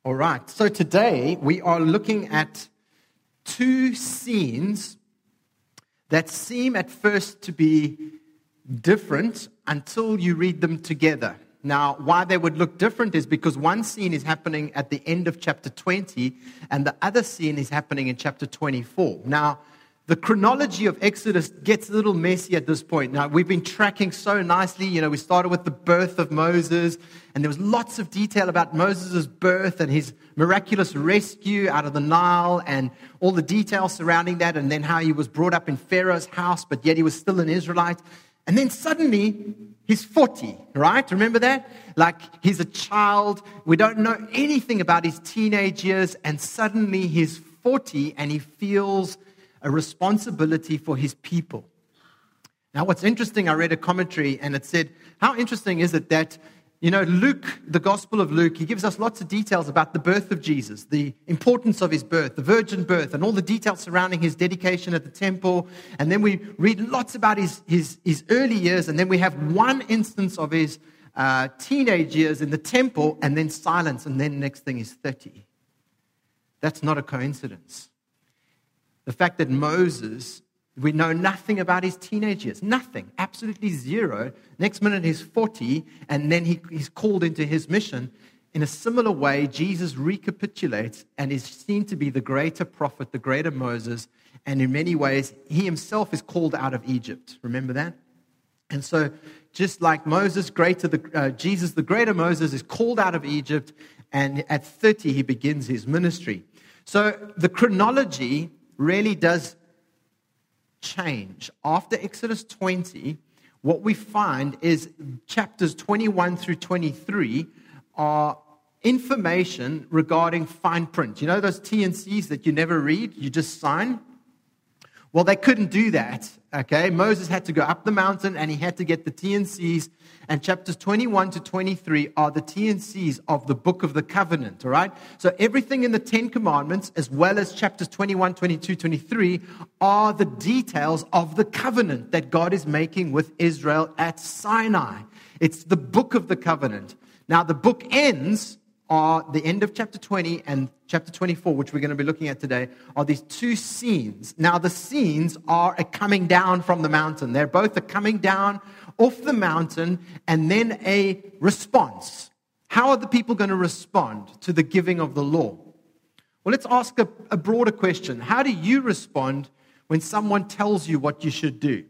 All right, so today we are looking at two scenes that seem at first to be different until you read them together. Now, why they would look different is because one scene is happening at the end of chapter 20 and the other scene is happening in chapter 24. Now, the chronology of Exodus gets a little messy at this point. Now, we've been tracking so nicely. We started with the birth of Moses, and there was lots of detail about Moses' birth and his miraculous rescue out of the Nile and all the details surrounding that, and then how he was brought up in Pharaoh's house, but yet he was still an Israelite. And then suddenly, he's 40, right? Remember that? Like, he's a child. We don't know anything about his teenage years, and suddenly he's 40, and he feels a responsibility for his people. Now, what's interesting, I read a commentary and it said, how interesting is it that, Luke, the Gospel of Luke, he gives us lots of details about the birth of Jesus, the importance of his birth, the virgin birth, and all the details surrounding his dedication at the temple. And then we read lots about his early years, and then we have one instance of his teenage years in the temple, and then silence, and then next thing is 30. That's not a coincidence. The fact that Moses, we know nothing about his teenage years. Nothing. Absolutely zero. Next minute he's 40, and then he's called into his mission. In a similar way, Jesus recapitulates and is seen to be the greater prophet, the greater Moses, and in many ways, he himself is called out of Egypt. Remember that? And so, just like Moses, Jesus, the greater Moses, is called out of Egypt, and at 30, he begins his ministry. So, the chronology really does change. After Exodus 20, what we find is chapters 21 through 23 are information regarding fine print. You know those T&Cs that you never read, you just sign? Well, they couldn't do that, okay? Moses had to go up the mountain and he had to get the T&Cs, and chapters 21 to 23 are the T&Cs of the book of the covenant, all right? So everything in the Ten Commandments, as well as chapters 21, 22, 23, are the details of the covenant that God is making with Israel at Sinai. It's the book of the covenant. Now, the book ends are the end of chapter 20 and chapter 24, which we're going to be looking at today, are these two scenes. Now, the scenes are a coming down from the mountain. They're both a coming down off the mountain and then a response. How are the people going to respond to the giving of the law? Well, let's ask a broader question. How do you respond when someone tells you what you should do?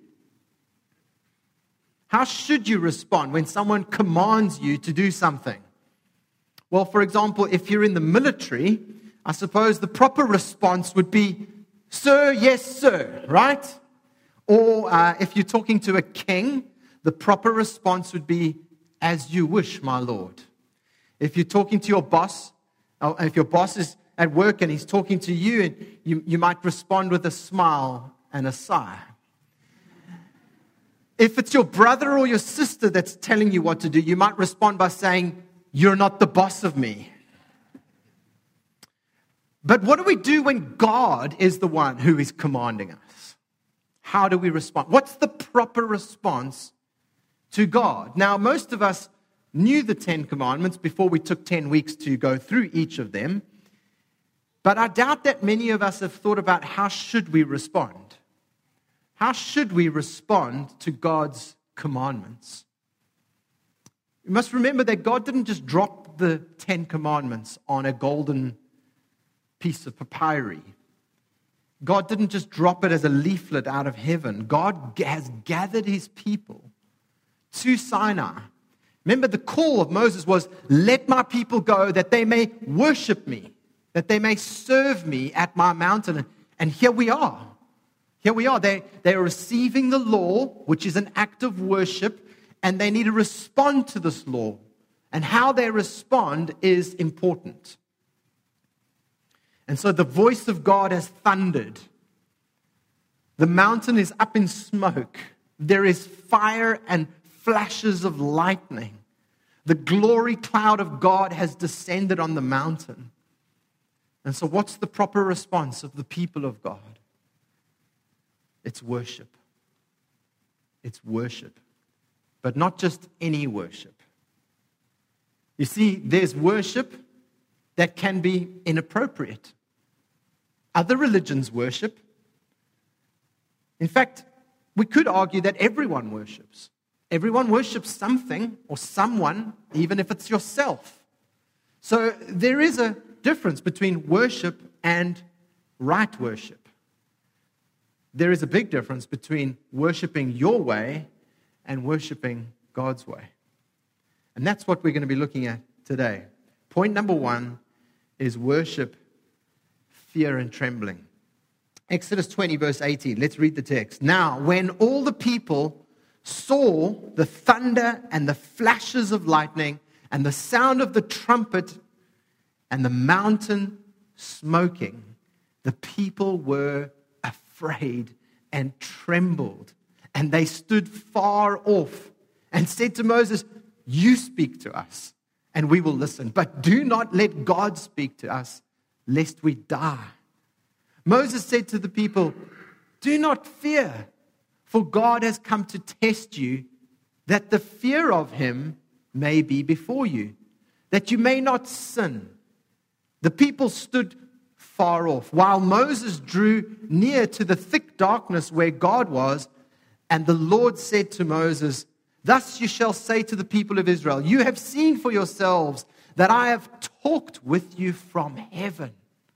How should you respond when someone commands you to do something? Well, for example, if you're in the military, I suppose the proper response would be, sir, yes, sir, right? Or if you're talking to a king, the proper response would be, as you wish, my lord. If you're talking to your boss, or if your boss is at work and he's talking to you, and you might respond with a smile and a sigh. If it's your brother or your sister that's telling you what to do, you might respond by saying, you're not the boss of me. But what do we do when God is the one who is commanding us? How do we respond? What's the proper response to God? Now, most of us knew the 10 Commandments before we took 10 weeks to go through each of them. But I doubt that many of us have thought about how should we respond? How should we respond to God's commandments? You must remember that God didn't just drop the 10 Commandments on a golden piece of papyri. God didn't just drop it as a leaflet out of heaven. God has gathered his people to Sinai. Remember, the call of Moses was, let my people go that they may worship me, that they may serve me at my mountain. And here we are. Here we are. They are receiving the law, which is an act of worship, and they need to respond to this law. And how they respond is important. And so the voice of God has thundered. The mountain is up in smoke. There is fire and flashes of lightning. The glory cloud of God has descended on the mountain. And so what's the proper response of the people of God? It's worship. It's worship. But not just any worship. You see, there's worship that can be inappropriate. Other religions worship. In fact, we could argue that everyone worships. Everyone worships something or someone, even if it's yourself. So there is a difference between worship and right worship. There is a big difference between worshiping your way and worshiping God's way. And that's what we're going to be looking at today. Point number 1 is worship, fear and trembling. Exodus 20, verse 18. Let's read the text. Now, when all the people saw the thunder and the flashes of lightning and the sound of the trumpet and the mountain smoking, the people were afraid and trembled. And they stood far off and said to Moses, "You speak to us, and we will listen. But do not let God speak to us, lest we die." Moses said to the people, "Do not fear, for God has come to test you, that the fear of him may be before you, that you may not sin." The people stood far off, while Moses drew near to the thick darkness where God was, and the Lord said to Moses, "Thus you shall say to the people of Israel, you have seen for yourselves that I have talked with you from heaven.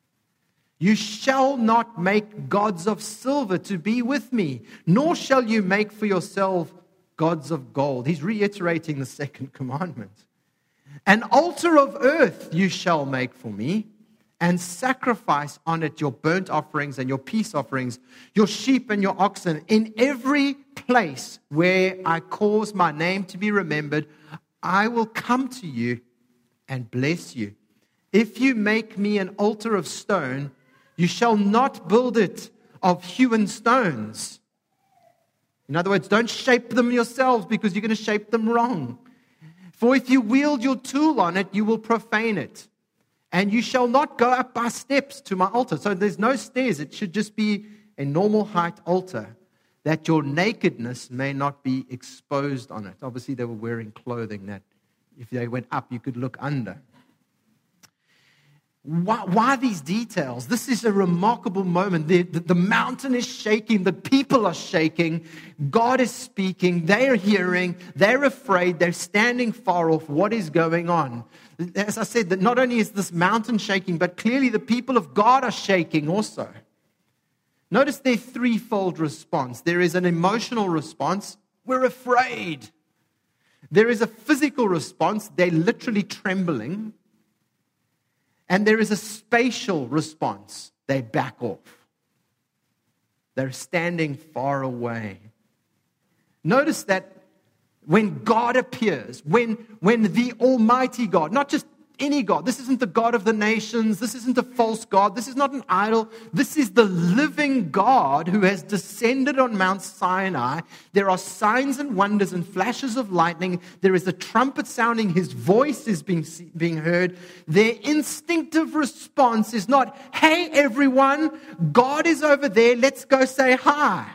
You shall not make gods of silver to be with me, nor shall you make for yourself gods of gold." He's reiterating the second commandment. "An altar of earth you shall make for me, and sacrifice on it your burnt offerings and your peace offerings, your sheep and your oxen. In every place where I cause my name to be remembered, I will come to you and bless you. If you make me an altar of stone, you shall not build it of hewn stones." In other words, don't shape them yourselves, because you're going to shape them wrong. "For if you wield your tool on it, you will profane it. And you shall not go up by steps to my altar." So there's no stairs. It should just be a normal height altar, that your nakedness may not be exposed on it. Obviously, they were wearing clothing that if they went up, you could look under. Why these details? This is a remarkable moment. The mountain is shaking. The people are shaking. God is speaking. They are hearing. They're afraid. They're standing far off. What is going on? As I said, that not only is this mountain shaking, but clearly the people of God are shaking also. Notice their threefold response. There is an emotional response. We're afraid. There is a physical response. They're literally trembling. And there is a spatial response. They back off. They're standing far away. Notice that when God appears, when the Almighty God, not just any God, this isn't the God of the nations, this isn't a false God, this is not an idol, this is the living God who has descended on Mount Sinai. There are signs and wonders and flashes of lightning. There is a trumpet sounding. His voice is being heard. Their instinctive response is not, "Hey everyone, God is over there, let's go say hi."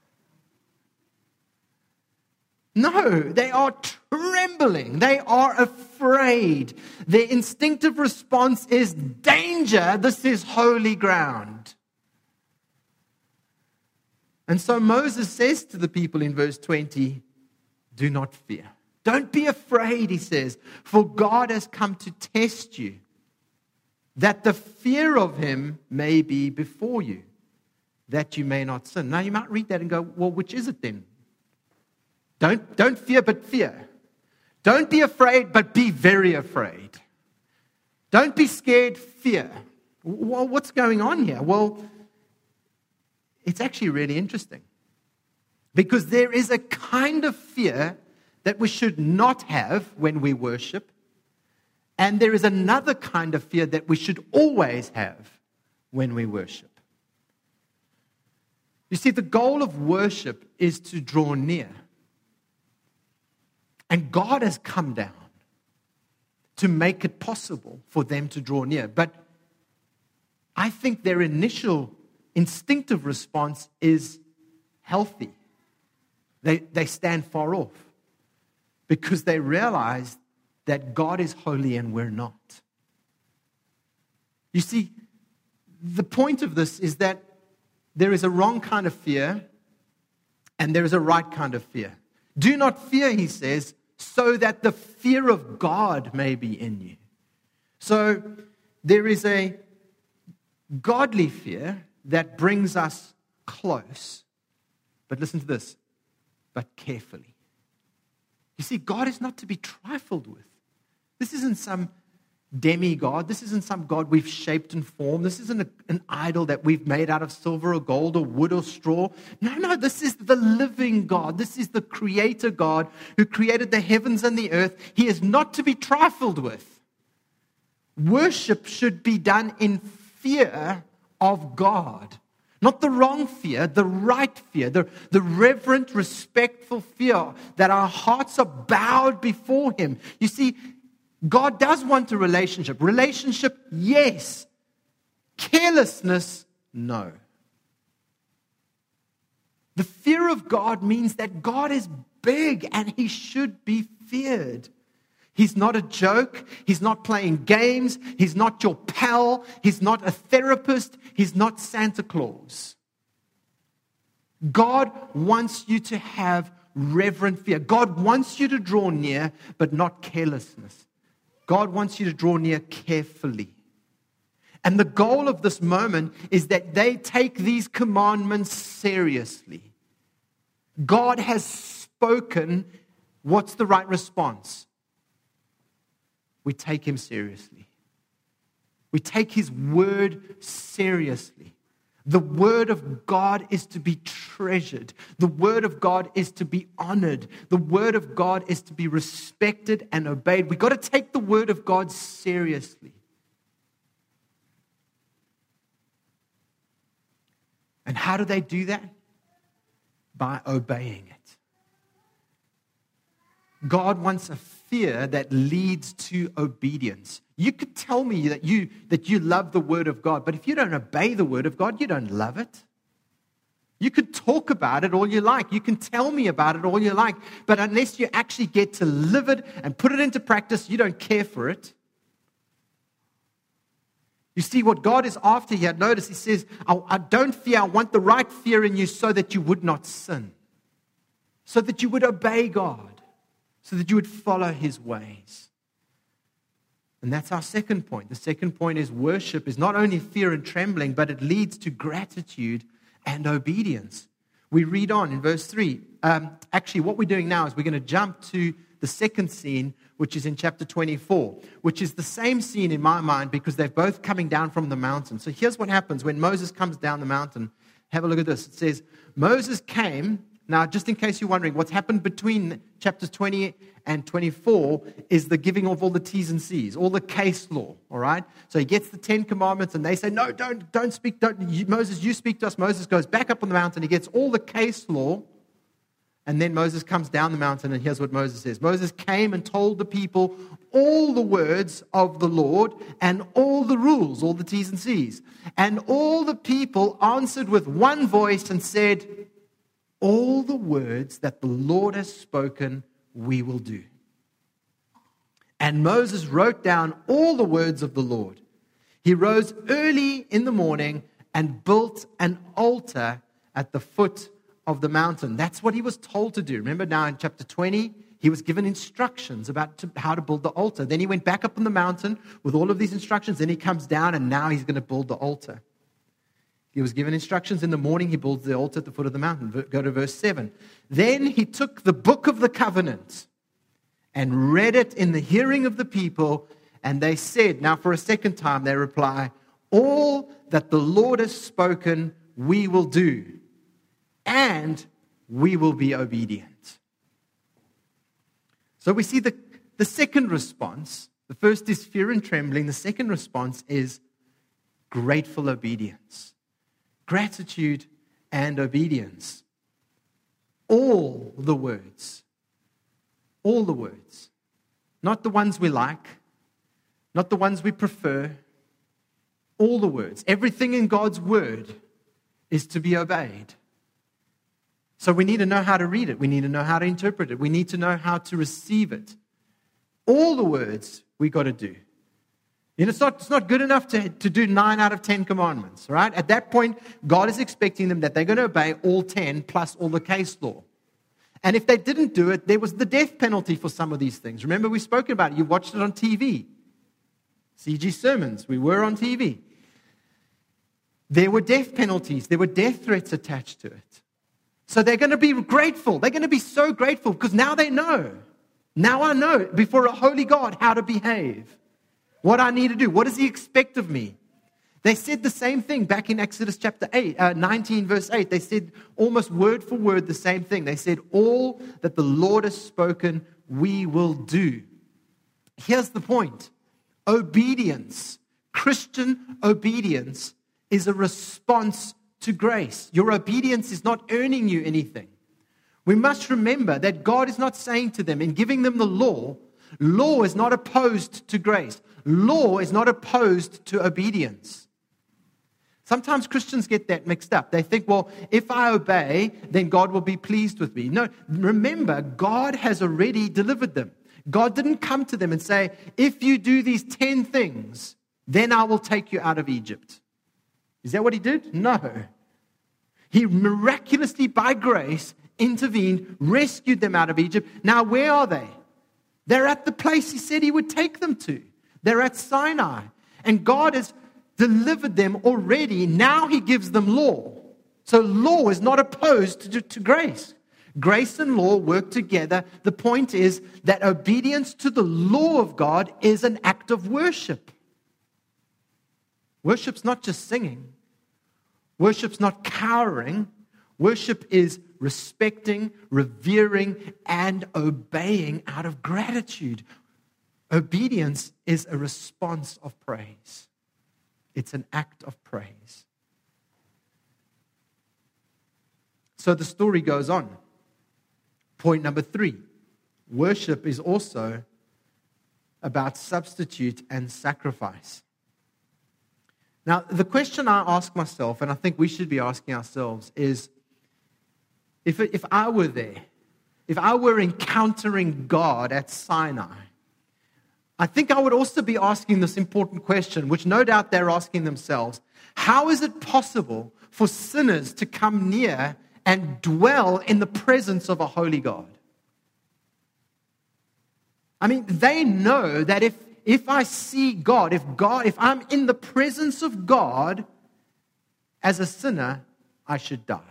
No, they are trembling. They are afraid. Their instinctive response is danger. This is holy ground. And so Moses says to the people in verse 20, "Do not fear." Don't be afraid, he says, "for God has come to test you, that the fear of him may be before you, that you may not sin." Now you might read that and go, well, which is it then? Don't fear, but fear. Don't be afraid, but be very afraid. Don't be scared, fear. Well, what's going on here? Well, it's actually really interesting. Because there is a kind of fear that we should not have when we worship. And there is another kind of fear that we should always have when we worship. You see, the goal of worship is to draw near. And God has come down to make it possible for them to draw near. But I think their initial instinctive response is healthy. They stand far off because they realize that God is holy and we're not. You see, the point of this is that there is a wrong kind of fear and there is a right kind of fear. Do not fear, he says, so that the fear of God may be in you. So there is a godly fear that brings us close. But listen to this, but carefully. You see, God is not to be trifled with. This isn't some demigod. This isn't some God we've shaped and formed. This isn't an idol that we've made out of silver or gold or wood or straw. No, this is the living God. This is the creator God who created the heavens and the earth. He is not to be trifled with. Worship should be done in fear of God. Not the wrong fear, the right fear, the reverent, respectful fear that our hearts are bowed before Him. You see, God does want a relationship. Relationship, yes. Carelessness, no. The fear of God means that God is big and He should be feared. He's not a joke. He's not playing games. He's not your pal. He's not a therapist. He's not Santa Claus. God wants you to have reverent fear. God wants you to draw near, but not carelessness. God wants you to draw near carefully. And the goal of this moment is that they take these commandments seriously. God has spoken. What's the right response? We take Him seriously. We take His word seriously. The word of God is to be treasured. The word of God is to be honored. The word of God is to be respected and obeyed. We've got to take the word of God seriously. And how do they do that? By obeying it. God wants a fear that leads to obedience. You could tell me that you love the Word of God, but if you don't obey the Word of God, you don't love it. You could talk about it all you like. You can tell me about it all you like, but unless you actually get to live it and put it into practice, you don't care for it. You see, what God is after here, notice He says, I don't fear, I want the right fear in you so that you would not sin, so that you would obey God, so that you would follow His ways. And that's our second point. The second point is worship is not only fear and trembling, but it leads to gratitude and obedience. We read on in verse 3. Actually, what we're doing now is we're going to jump to the second scene, which is in chapter 24, which is the same scene in my mind because they're both coming down from the mountain. So here's what happens when Moses comes down the mountain. Have a look at this. It says, Moses came. Now, just in case you're wondering, what's happened between chapters 20 and 24 is the giving of all the T's and C's, all the case law, all right? So he gets the 10 commandments, and they say, no, don't speak, Moses, you speak to us. Moses goes back up on the mountain. He gets all the case law, and then Moses comes down the mountain, and here's what Moses says. Moses came and told the people all the words of the Lord and all the rules, all the T's and C's. And all the people answered with one voice and said, all the words that the Lord has spoken, we will do. And Moses wrote down all the words of the Lord. He rose early in the morning and built an altar at the foot of the mountain. That's what he was told to do. Remember now in chapter 20, he was given instructions about how to build the altar. Then he went back up on the mountain with all of these instructions. Then he comes down and now he's going to build the altar. He was given instructions in the morning. He builds the altar at the foot of the mountain. Go to verse 7. Then he took the book of the covenant and read it in the hearing of the people. And they said, now for a second time, they reply, all that the Lord has spoken, we will do. And we will be obedient. So we see the second response. The first is fear and trembling. The second response is grateful obedience. Gratitude and obedience. All the words. All the words. Not the ones we like. Not the ones we prefer. All the words. Everything in God's word is to be obeyed. So we need to know how to read it. We need to know how to interpret it. We need to know how to receive it. All the words we got to do. It's not good enough to do 9 out of 10 commandments, right? At that point, God is expecting them that they're going to obey all 10 plus all the case law. And if they didn't do it, there was the death penalty for some of these things. Remember, we've spoken about it. You watched it on TV. CG sermons, we were on TV. There were death penalties. There were death threats attached to it. So they're going to be grateful. They're going to be so grateful because now they know. Now I know before a holy God how to behave. What I need to do. What does He expect of me? They said the same thing back in Exodus chapter 19, verse 8. They said almost word for word the same thing. They said, all that the Lord has spoken, we will do. Here's the point. Obedience, Christian obedience, is a response to grace. Your obedience is not earning you anything. We must remember that God is not saying to them in giving them the law is not opposed to grace. Law is not opposed to obedience. Sometimes Christians get that mixed up. They think, well, if I obey, then God will be pleased with me. No, remember, God has already delivered them. God didn't come to them and say, if you do these 10 things, then I will take you out of Egypt. Is that what He did? No. He miraculously, by grace, intervened, rescued them out of Egypt. Now, where are they? They're at the place He said He would take them to. They're at Sinai. And God has delivered them already. Now He gives them law. So law is not opposed to grace. Grace and law work together. The point is that obedience to the law of God is an act of worship. Worship's not just singing. Worship's not cowering. Worship is respecting, revering, and obeying out of gratitude. Obedience is a response of praise. It's an act of praise. So the story goes on. Point number 3. Worship is also about substitute and sacrifice. Now, the question I ask myself, and I think we should be asking ourselves, is if I were there, if I were encountering God at Sinai, I think I would also be asking this important question, which no doubt they're asking themselves. How is it possible for sinners to come near and dwell in the presence of a holy God? I mean, they know that if I see God, if I'm in the presence of God as a sinner, I should die.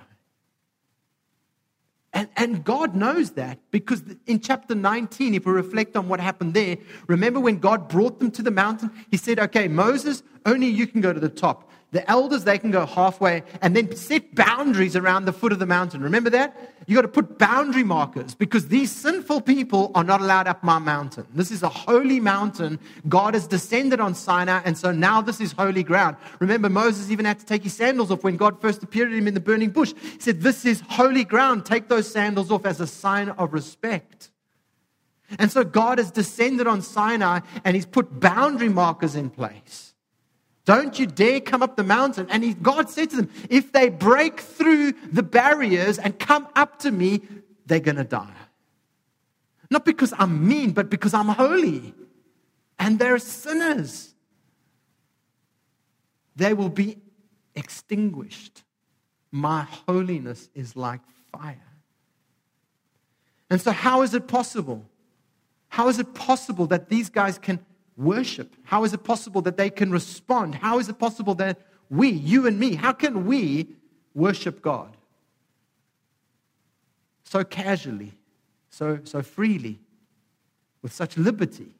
And God knows that because in chapter 19, if we reflect on what happened there, remember when God brought them to the mountain, He said, okay, Moses, only you can go to the top. The elders, they can go halfway, and then set boundaries around the foot of the mountain. Remember that? You got to put boundary markers because these sinful people are not allowed up my mountain. This is a holy mountain. God has descended on Sinai, and so now this is holy ground. Remember, Moses even had to take his sandals off when God first appeared to him in the burning bush. He said, this is holy ground. Take those sandals off as a sign of respect. And so God has descended on Sinai, and He's put boundary markers in place. Don't you dare come up the mountain. And God said to them, if they break through the barriers and come up to me, they're going to die. Not because I'm mean, but because I'm holy. And they're sinners. They will be extinguished. My holiness is like fire. And so how is it possible? How is it possible that these guys can worship? How is it possible that they can respond? How is it possible that we, you and me, how can we worship God so casually, so freely, with such liberty?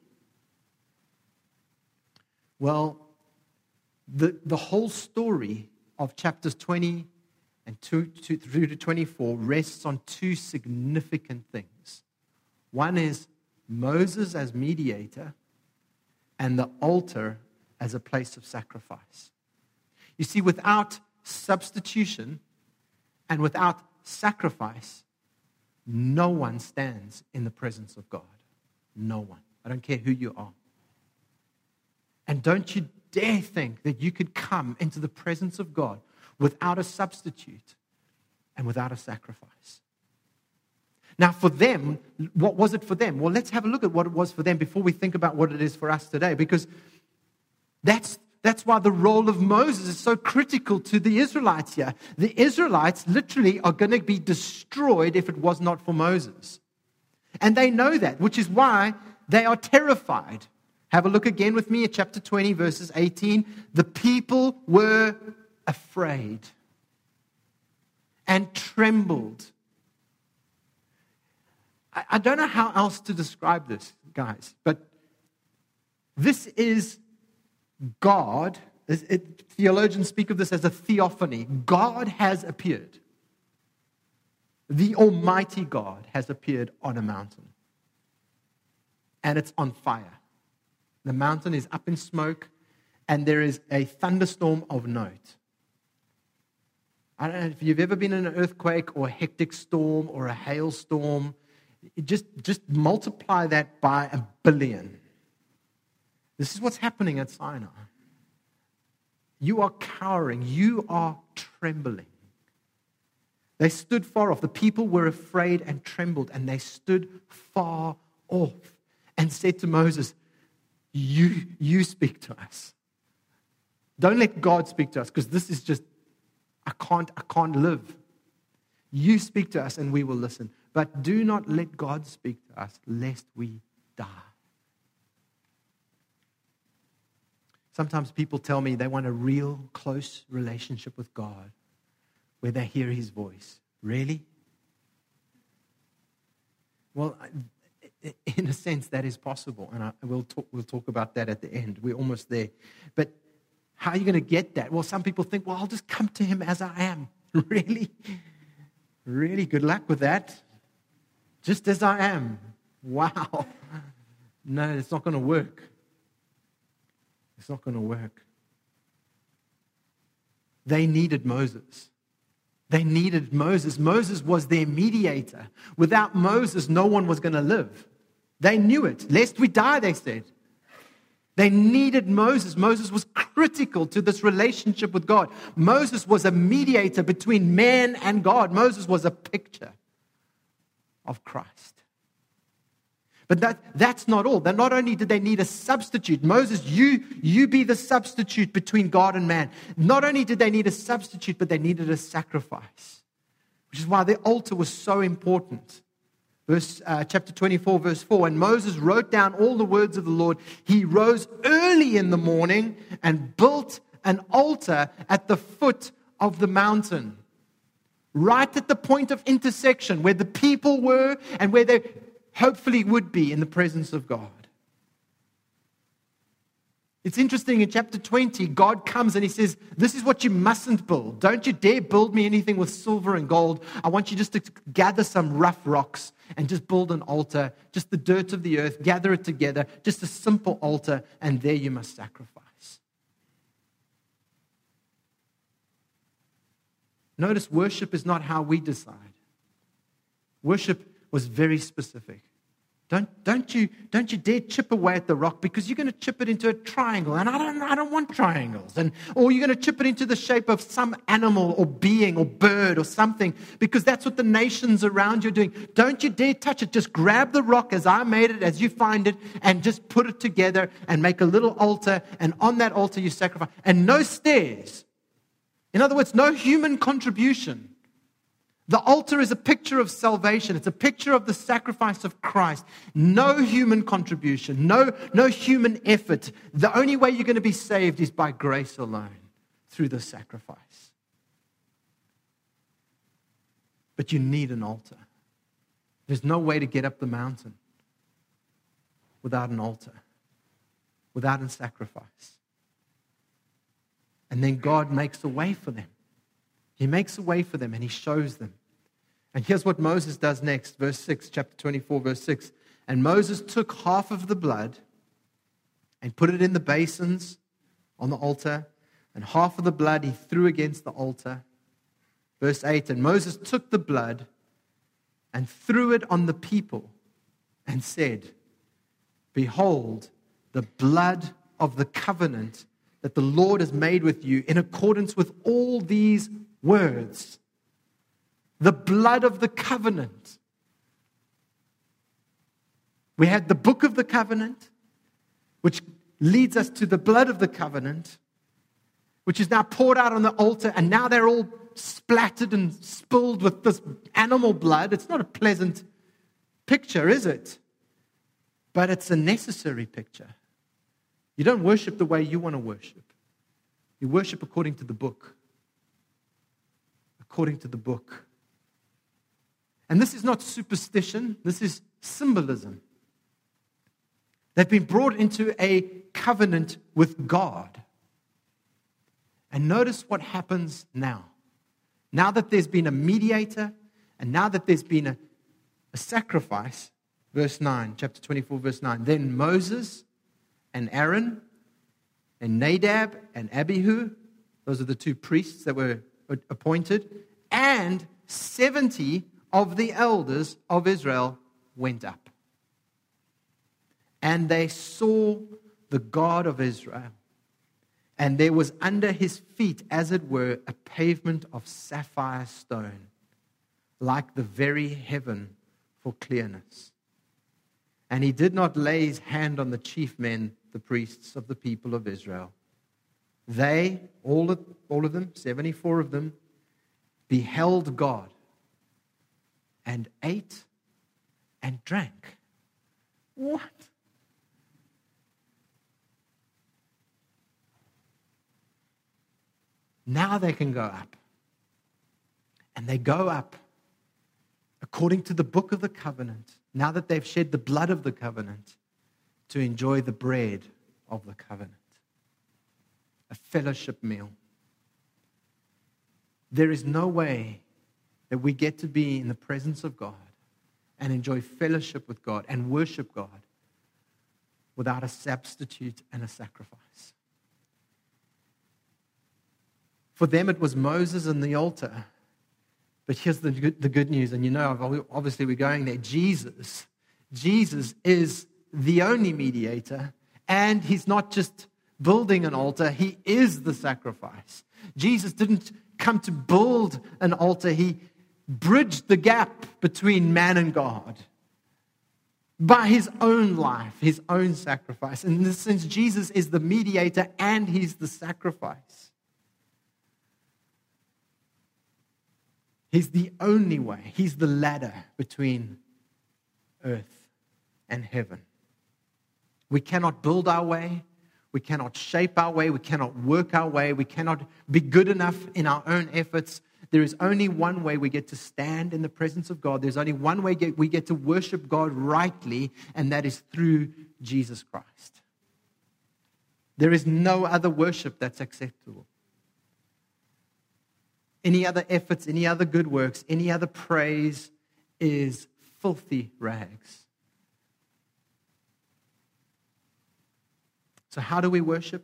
Well, the whole story of chapters 20 and 2 through to 24 rests on 2 significant things. One is Moses as mediator, and the altar as a place of sacrifice. You see, without substitution and without sacrifice, no one stands in the presence of God. No one. I don't care who you are. And don't you dare think that you could come into the presence of God without a substitute and without a sacrifice. Now, for them, what was it for them? Well, let's have a look at what it was for them before we think about what it is for us today. Because That's why the role of Moses is so critical to the Israelites here. The Israelites literally are going to be destroyed if it was not for Moses. And they know that, which is why they are terrified. Have a look again with me at chapter 20, verses 18. The people were afraid and trembled. I don't know how else to describe this, guys, but this is God. Theologians speak of this as a theophany. God has appeared. The Almighty God has appeared on a mountain. And it's on fire. The mountain is up in smoke, and there is a thunderstorm of note. I don't know if you've ever been in an earthquake or a hectic storm or a hailstorm. Just multiply that by 1 billion. This is what's happening at Sinai. You are cowering. You are trembling. They stood far off. The people were afraid and trembled, and they stood far off and said to Moses, You speak to us. Don't let God speak to us, because this is just, I can't live. You speak to us and we will listen. But do not let God speak to us, lest we die. Sometimes people tell me they want a real close relationship with God where they hear His voice. Really? Well, in a sense, that is possible. And we'll talk about that at the end. We're almost there. But how are you going to get that? Well, some people think, well, I'll just come to Him as I am. Really? Really? Good luck with that. Just as I am. Wow. No, it's not going to work. It's not going to work. They needed Moses. They needed Moses. Moses was their mediator. Without Moses, no one was going to live. They knew it. Lest we die, they said. They needed Moses. Moses was critical to this relationship with God. Moses was a mediator between man and God. Moses was a picture of Christ. But that's not all. That not only did they need a substitute, Moses, you be the substitute between God and man. Not only did they need a substitute, but they needed a sacrifice, which is why the altar was so important. Chapter 24, verse 4, and Moses wrote down all the words of the Lord. He rose early in the morning and built an altar at the foot of the mountain, right at the point of intersection where the people were and where they hopefully would be in the presence of God. It's interesting, in chapter 20, God comes and He says, this is what you mustn't build. Don't you dare build me anything with silver and gold. I want you just to gather some rough rocks and just build an altar, just the dirt of the earth, gather it together, just a simple altar, and there you must sacrifice. Notice, worship is not how we decide. Worship was very specific. Don't you dare chip away at the rock, because you're going to chip it into a triangle, and I don't want triangles, or you're going to chip it into the shape of some animal or being or bird or something, because that's what the nations around you are doing. Don't you dare touch it. Just grab the rock as I made it, as you find it, and just put it together and make a little altar, and on that altar you sacrifice. And no stairs. In other words, no human contribution. The altar is a picture of salvation. It's a picture of the sacrifice of Christ. No human contribution, no human effort. The only way you're going to be saved is by grace alone, through the sacrifice. But you need an altar. There's no way to get up the mountain without an altar, without a sacrifice. And then God makes a way for them. He makes a way for them and He shows them. And here's what Moses does next. Verse 6, chapter 24, verse 6. And Moses took half of the blood and put it in the basins on the altar, and half of the blood he threw against the altar. Verse 8, and Moses took the blood and threw it on the people and said, behold, the blood of the covenant that the Lord has made with you in accordance with all these words. The blood of the covenant. We had the book of the covenant, which leads us to the blood of the covenant, which is now poured out on the altar, and now they're all splattered and spilled with this animal blood. It's not a pleasant picture, is it? But it's a necessary picture. You don't worship the way you want to worship. You worship according to the book. According to the book. And this is not superstition. This is symbolism. They've been brought into a covenant with God. And notice what happens now. Now that there's been a mediator, and now that there's been a sacrifice, verse 9, chapter 24, verse 9. Then Moses and Aaron and Nadab and Abihu, those are the two priests that were appointed, and 70 of the elders of Israel went up. And they saw the God of Israel. And there was under his feet, as it were, a pavement of sapphire stone, like the very heaven for clearness. And he did not lay his hand on the chief men, the priests of the people of Israel. They, all of them, 74 of them, beheld God and ate and drank. What? Now they can go up. And they go up according to the book of the covenant, now that they've shed the blood of the covenant, to enjoy the bread of the covenant. A fellowship meal. There is no way that we get to be in the presence of God and enjoy fellowship with God and worship God without a substitute and a sacrifice. For them, it was Moses and the altar. But here's the good news, and you know, obviously we're going there. Jesus is the only mediator, and he's not just building an altar, he is the sacrifice. Jesus didn't come to build an altar, he bridged the gap between man and God by his own life, his own sacrifice. In this sense, Jesus is the mediator and he's the sacrifice. He's the only way. He's the ladder between earth and heaven. We cannot build our way. We cannot shape our way. We cannot work our way. We cannot be good enough in our own efforts. There is only one way we get to stand in the presence of God. There's only one way we get to worship God rightly, and that is through Jesus Christ. There is no other worship that's acceptable. Any other efforts, any other good works, any other praise is filthy rags. So how do we worship?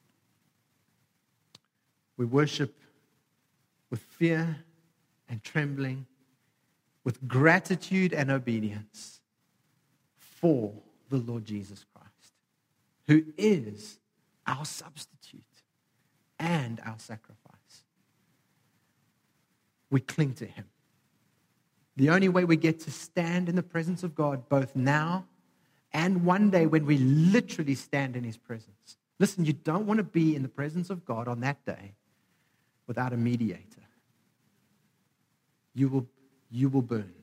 We worship with fear and trembling, with gratitude and obedience for the Lord Jesus Christ, who is our substitute and our sacrifice. We cling to him. The only way we get to stand in the presence of God, both now and one day when we literally stand in his presence. Listen, you don't want to be in the presence of God on that day without a mediator. You will burn.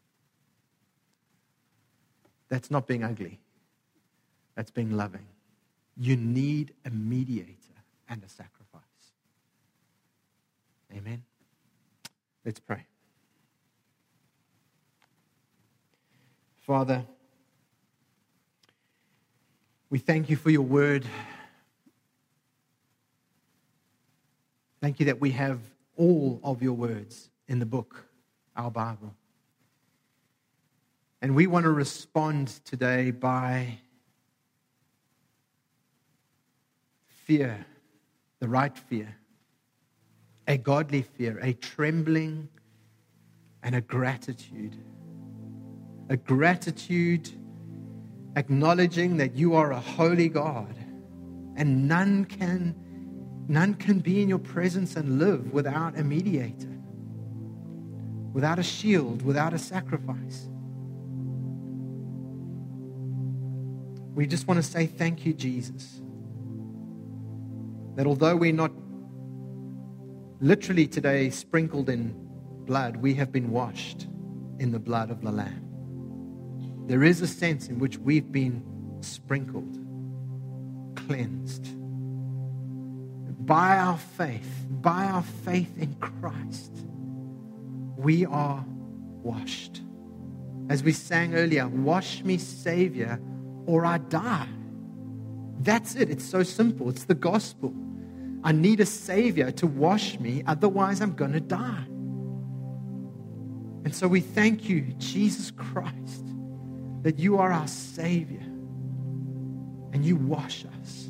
That's not being ugly. That's being loving. You need a mediator and a sacrifice. Amen. Let's pray. Father, we thank you for your word. Thank you that we have all of your words in the book, our Bible. And we want to respond today by fear, the right fear. A godly fear, a trembling, and a gratitude. A gratitude acknowledging that you are a holy God and none can be in your presence and live without a mediator, without a shield, without a sacrifice. We just want to say thank you, Jesus. That although we're not literally today sprinkled in blood, we have been washed in the blood of the Lamb. There is a sense in which we've been sprinkled, cleansed. By our faith in Christ, we are washed. As we sang earlier, wash me, Savior, or I die. That's it. It's so simple. It's the gospel. I need a Savior to wash me, otherwise I'm going to die. And so we thank you, Jesus Christ, that you are our Savior and you wash us.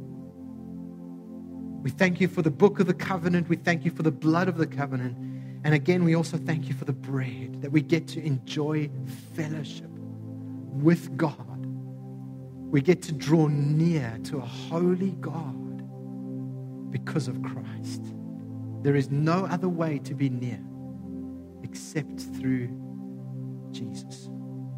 We thank you for the book of the covenant. We thank you for the blood of the covenant. And again, we also thank you for the bread, that we get to enjoy fellowship with God. We get to draw near to a holy God because of Christ. There is no other way to be near except through Jesus.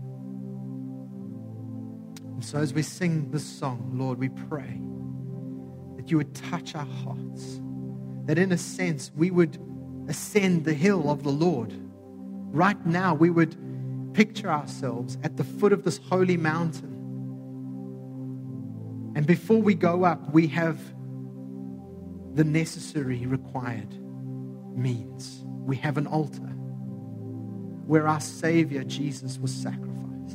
And so as we sing this song, Lord, we pray that you would touch our hearts, that in a sense we would ascend the hill of the Lord. Right now we would picture ourselves at the foot of this holy mountain. And before we go up, we have the necessary required means. We have an altar where our Savior Jesus was sacrificed.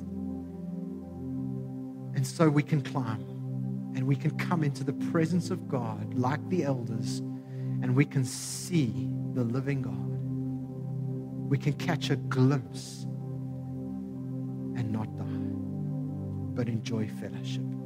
And so we can climb and we can come into the presence of God like the elders, and we can see the living God. We can catch a glimpse and not die, but enjoy fellowship.